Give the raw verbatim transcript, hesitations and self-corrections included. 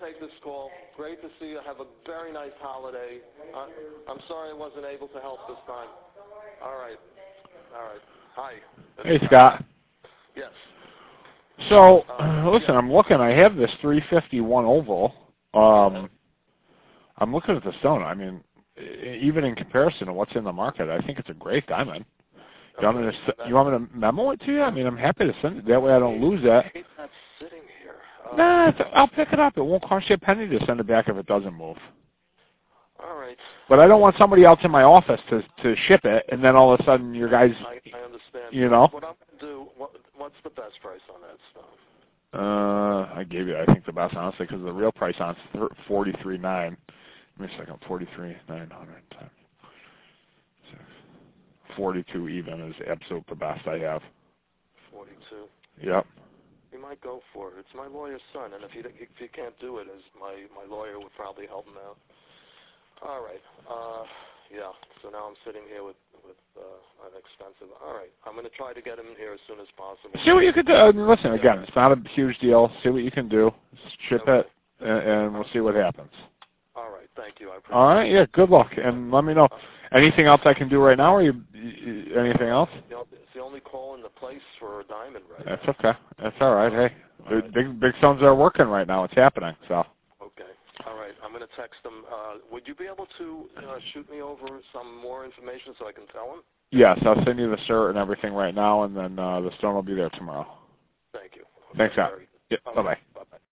take this call. Great to see you. Have a very nice holiday. Uh, I'm sorry I wasn't able to help this time. All right. All right. Hi. Hey, Scott. Yes. So, uh, listen, yeah. I'm looking. I have this three fifty-one oval. Um, I'm looking at the stone. I mean, even in comparison to what's in the market, I think it's a great diamond. You want me to, you want me to memo it to you? I mean, I'm happy to send it. That way I don't lose that. It's not sitting here. Uh, nah, it's, I'll pick it up. It won't cost you a penny to send it back if it doesn't move. All right. But I don't want somebody else in my office to to ship it, and then all of a sudden your guys, I, I understand. You know. What I'm going to do, what, what's the best price on that stone? Uh, I gave you, I think, the best, honestly, because the real price on it's forty-three nine. Give me a second. Forty-three nine hundred times forty-two even is absolute the best I have. Forty-two. Yep. We might go for it. It's my lawyer's son, and if you if you can't do it, as my my lawyer would probably help him out. All right. Uh, yeah. So now I'm sitting here with with uh, an expensive. All right. I'm going to try to get him in here as soon as possible. See what you can do. Uh, listen, again, it's not a huge deal. See what you can do. Ship okay. it, and, and we'll see what happens. All right. Thank you. I appreciate All right. Yeah. Good luck, and let me know. Anything else I can do right now, or you, you anything else? You know, it's the only call in the place for a diamond right That's now. okay. That's all right. Hey, all the right. big big stones are working right now. It's happening. So. Okay. All right. I'm going to text them. Uh, would you be able to uh, shoot me over some more information so I can tell them? Yes, I'll send you the cert and everything right now, and then uh, the stone will be there tomorrow. Thank you. Thanks, Al. Yeah, bye-bye. Bye-bye.